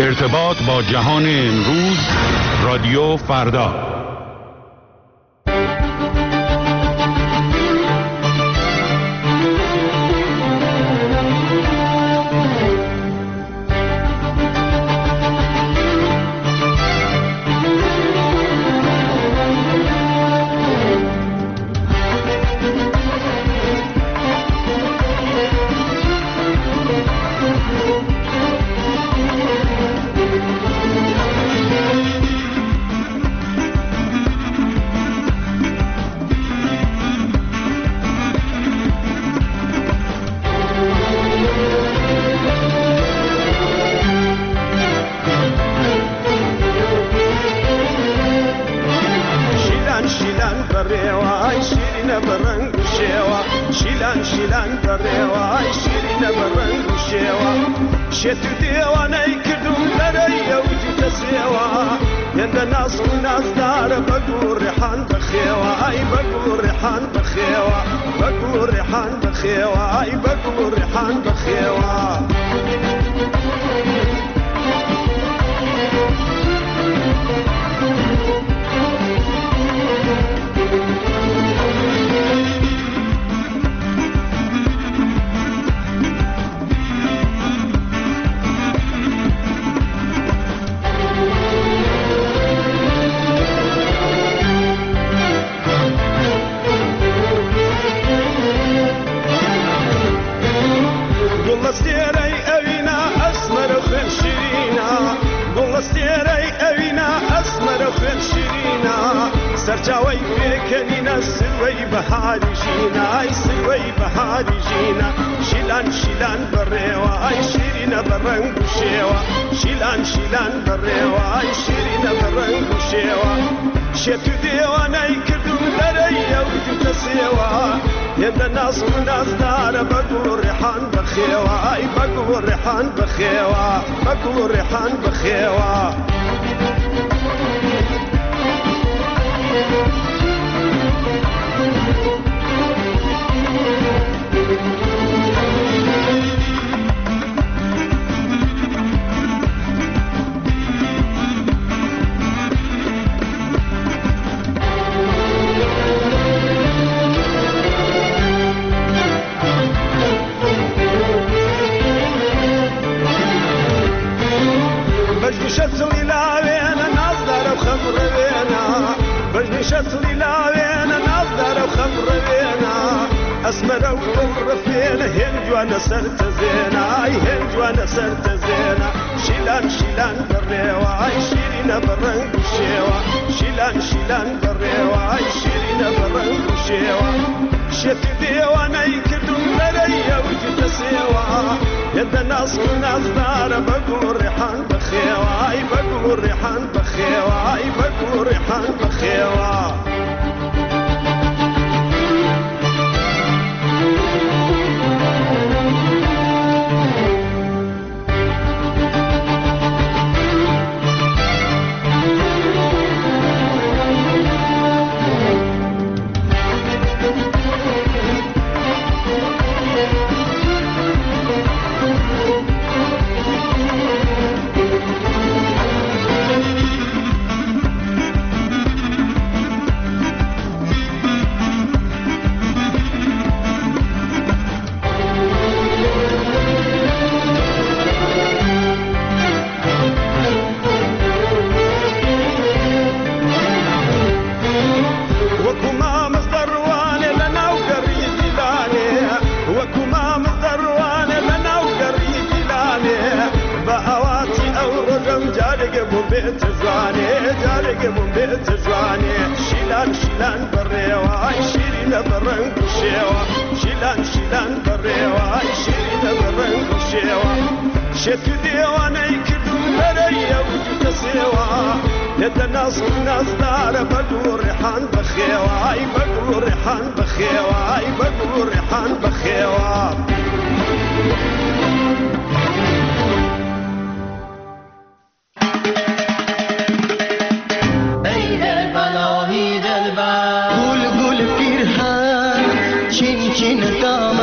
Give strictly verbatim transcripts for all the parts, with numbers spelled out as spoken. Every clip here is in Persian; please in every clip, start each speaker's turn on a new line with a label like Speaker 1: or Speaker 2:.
Speaker 1: ارتباط با جهان امروز، رادیو فردا.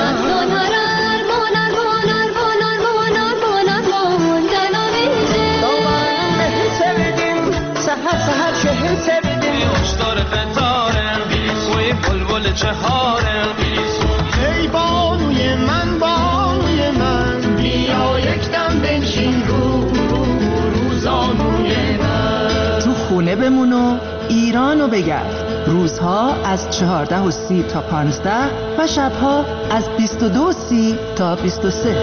Speaker 2: Monar, monar, monar, monar, monar, monar, monar, monar, monar, monar, خونه بمون و ایرانو بگرد. روزها از چهارده و سی تا پانزده و شبها از بیست و دو و سی تا بیست و سه.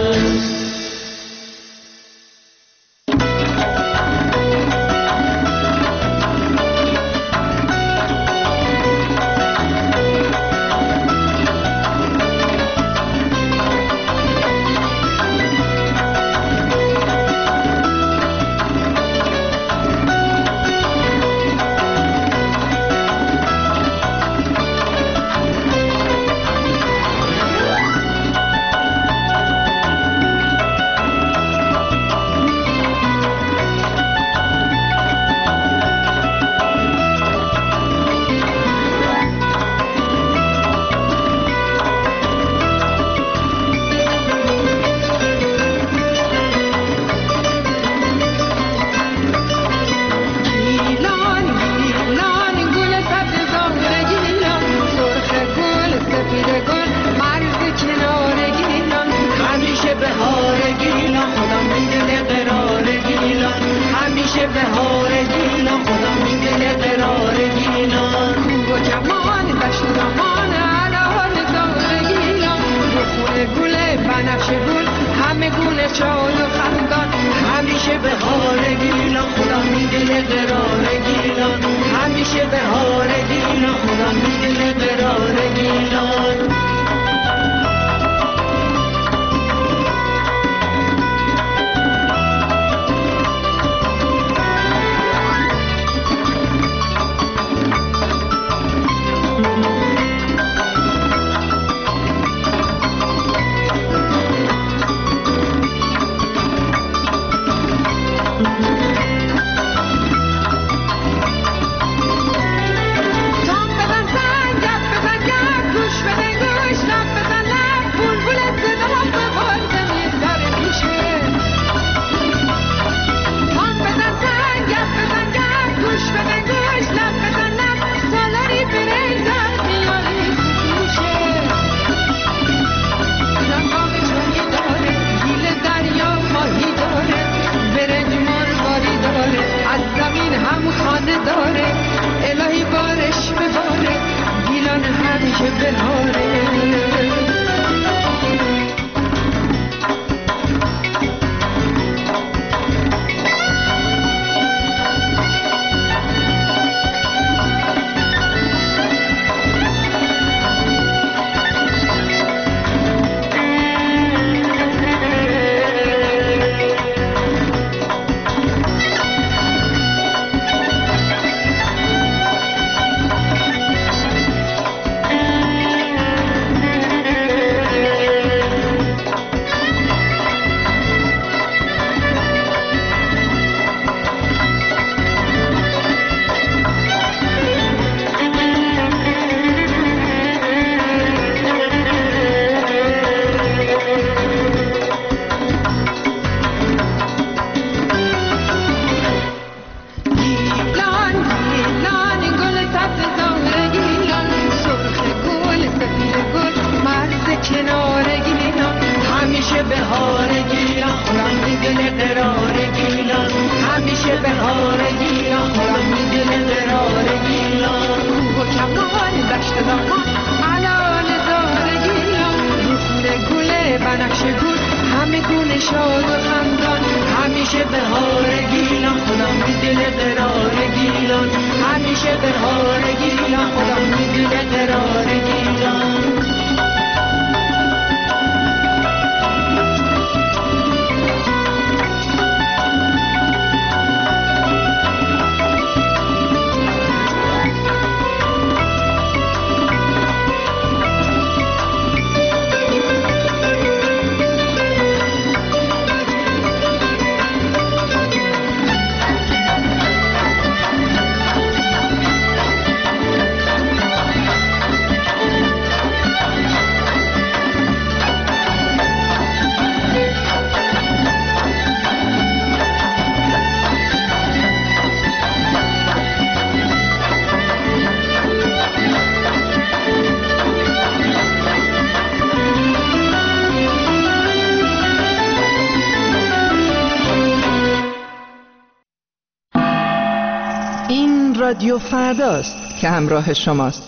Speaker 2: رادیو فرداست که همراه شماست.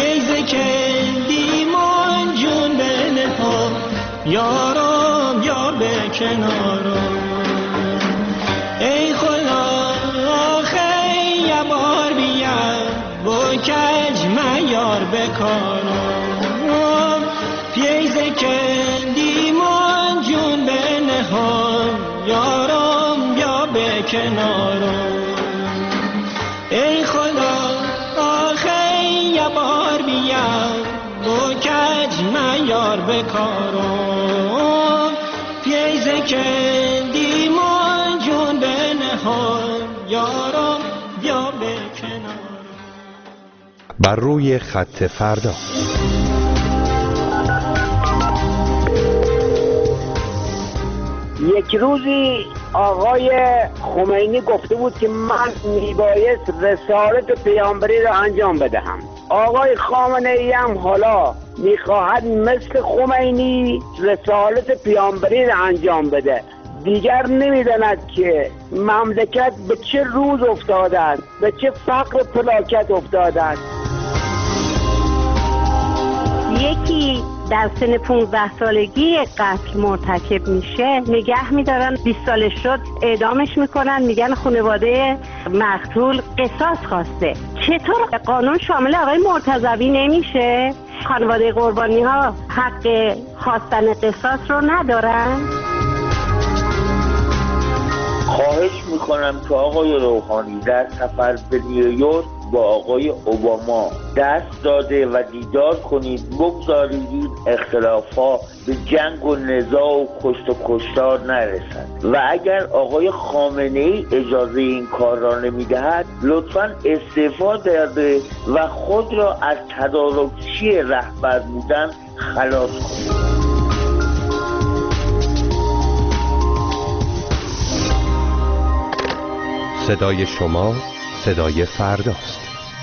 Speaker 3: یارم یا کنارم. ای خدا آخه یه بار بیار با کج میار بکارم. پیزه که دیمان جون به نهان یارم بیا به کنارم. ای خدا آخه یه بار بیار با کج میار بکارم. پیزه که دیمان جون به نهان یارم بیا به کنارم.
Speaker 1: بر روی خط فردا.
Speaker 4: یک روزی آقای خمینی گفته بود که من میبایست رسالت پیامبری را انجام بدهم. آقای خامنه ای هم حالا میخواهد مثل خمینی رسالت پیامبری را انجام بده. دیگر نمیداند که مملکت به چه روز افتاده است، به چه فقر پلاکت افتاده است.
Speaker 5: یکی در سن پونزده سالگی قتل مرتکب میشه، نگه میدارن، بیست سالش شد اعدامش میکنن، میگن خانواده مقتول قصاص خواسته. چطور قانون شامل آقای مرتضوی نمیشه؟ خانواده قربانی ها حق خواستن قصاص رو ندارن؟
Speaker 6: خواهش میکنم که آقای روحانی در سفر به نیویورک با آقای اوباما دست داده و دیدار کنید، بگذارید این اختلافات به جنگ و نزاع و کشت و کشتار نرسد و اگر آقای خامنه ای اجازه این کار را نمیدهد لطفاً استعفا داده و خود را از تدارکچی رهبر بودن خلاص کنید.
Speaker 1: صدای شما صدای فرداست.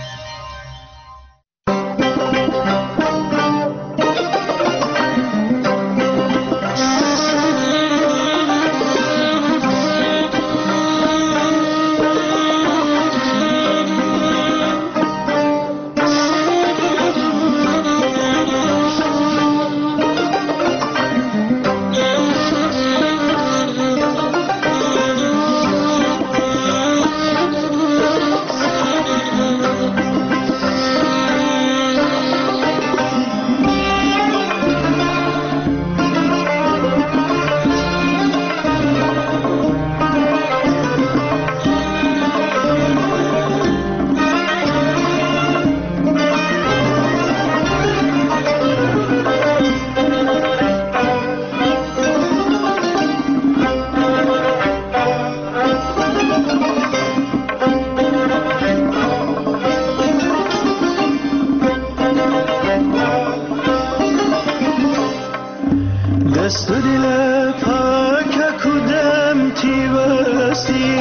Speaker 3: دست و دل پاک کودم تیوستی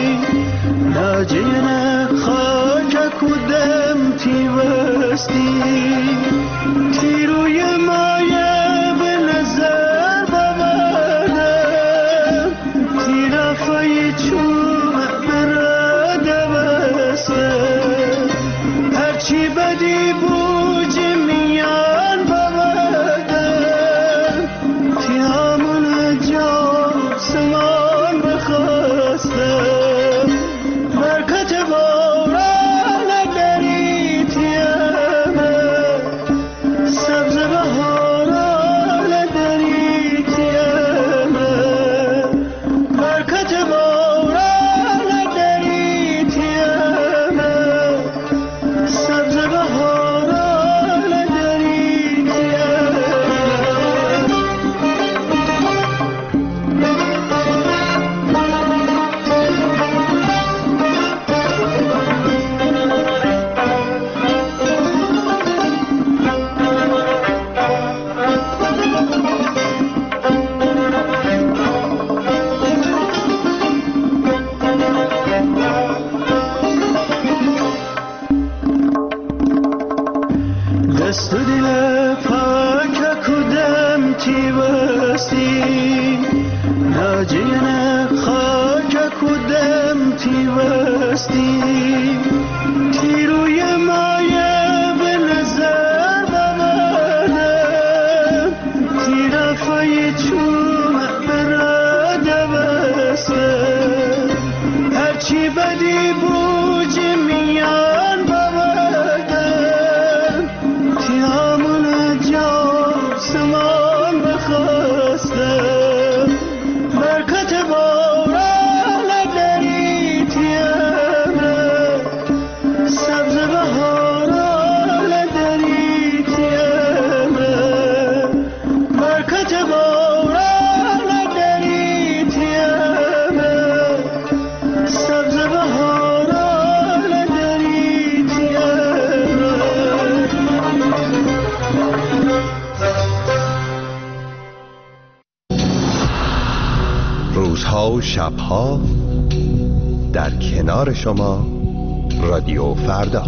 Speaker 3: ناجین خاک کودم تیوستی تیروی مایه به نظر ببردم تیرافای چوب براده بسته هرچی بدی بوج میان ببردم تیامون جا سمان بخواستم برکت باران دری تیامه سبز بهاران دری تیامه برکت باران دری تیامه سبز بهاران دری تیامه. دست و دل پاک کودم تیوستی ناجین خاک کودم تیوستی تیروی مایه به نظر ببردم تیرافای چوب برا
Speaker 7: روزها و شبها در کنار شما رادیو فردا.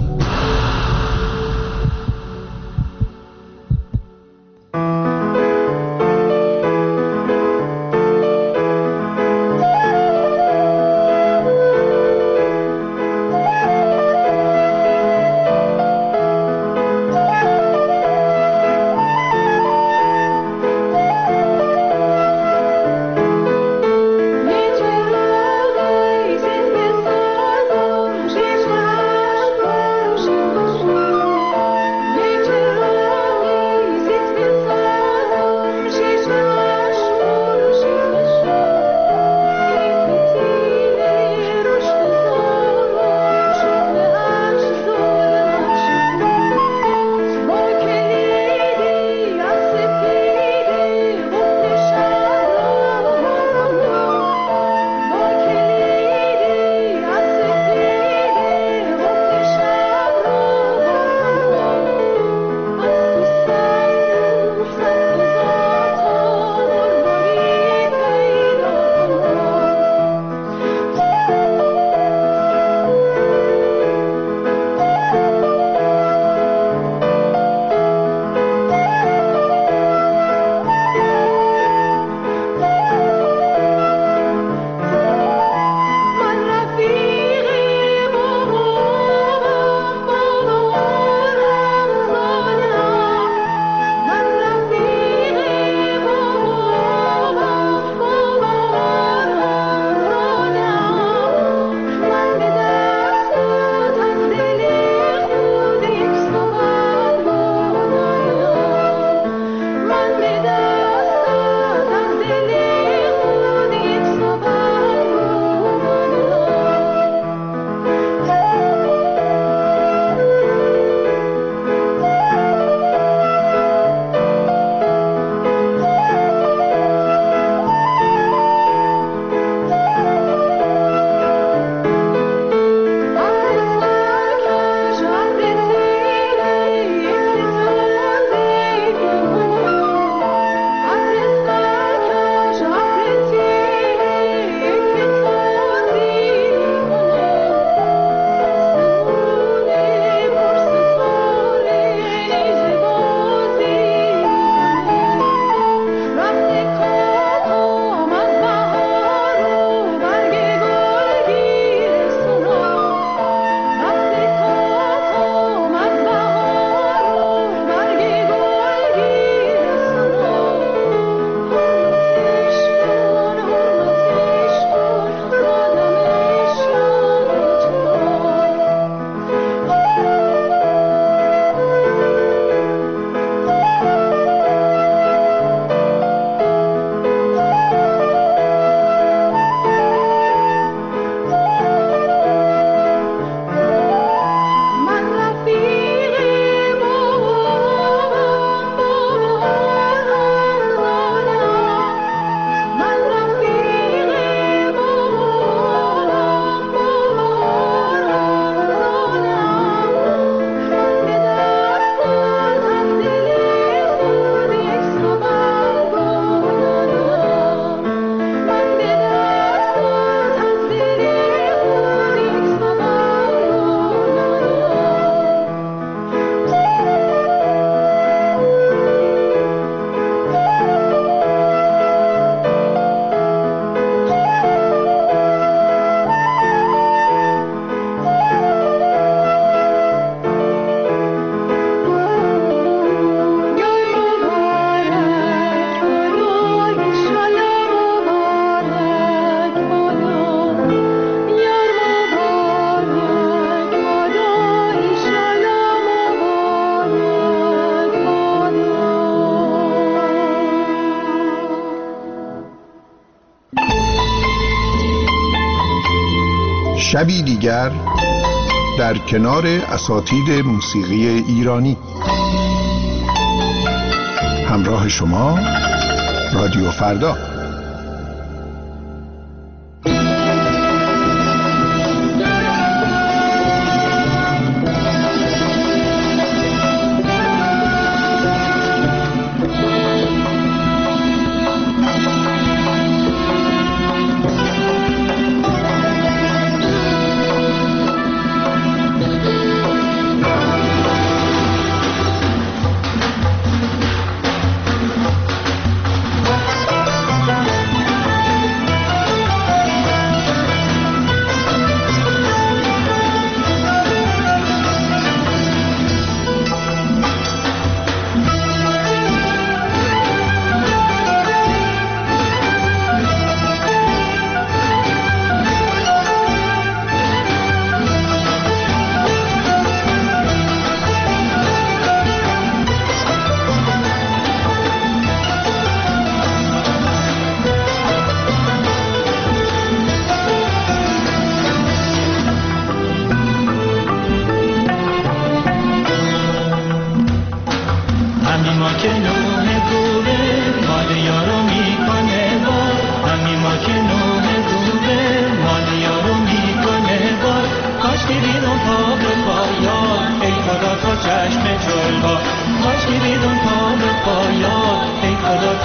Speaker 8: شبی دیگر در کنار اساتید موسیقی ایرانی. همراه شما رادیو فردا.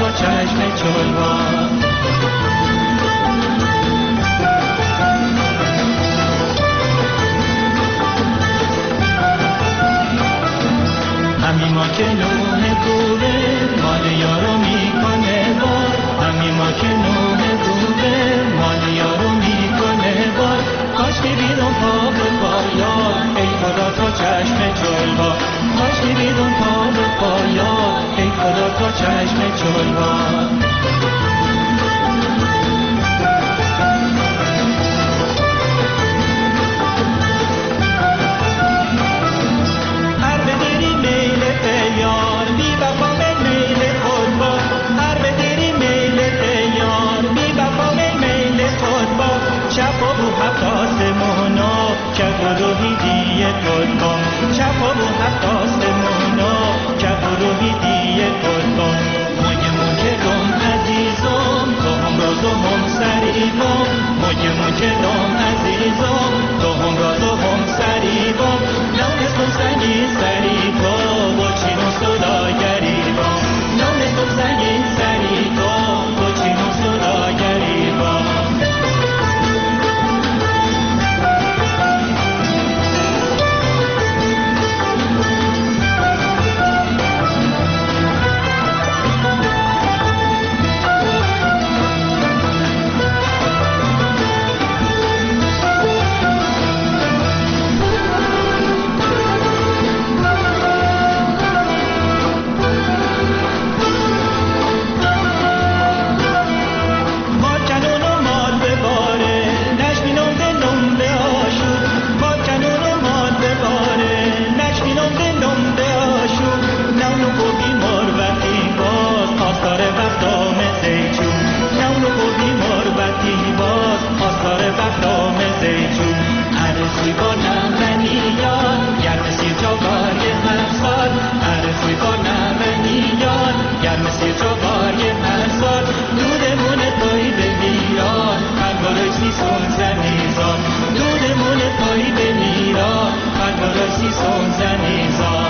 Speaker 9: تو چشم چلوان. همین ما که نوه گوه مال یارو میکنه بار، همین ما که نوه گوه مال یارو میکنه بار. کاش میبیدم پا به پایا ای خدا تو چشم چلوا، کاش میبیدم پا به پایا ای خدا تو چشم چلوا. روحیدی قلبا شفا و حقاس مونا که روحیدی قلبا. موی مجلوم عزیزم تو هم راز و هم سریبم، موی مجلوم عزیزم تو هم راز و هم سریبم. نونستم سنگی سریبا و چینو صدا گریبا، نونستم سنگی سریبا و چینو صدا گریبا. Son zaniza